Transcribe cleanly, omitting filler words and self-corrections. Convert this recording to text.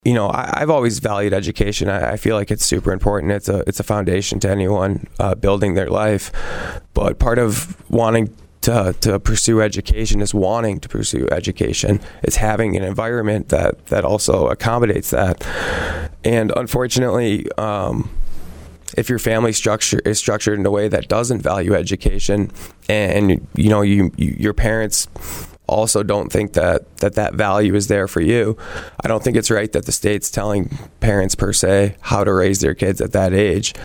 I've always valued education. I feel like it's super important. It's a foundation to anyone building their life. But part of wanting to pursue education is wanting to pursue education. It's having an environment that also accommodates that. And unfortunately, if your family structure is structured in a way that doesn't value education, and your parents also don't think that value is there for you, I don't think it's right that the state's telling parents per se how to raise their kids at that age.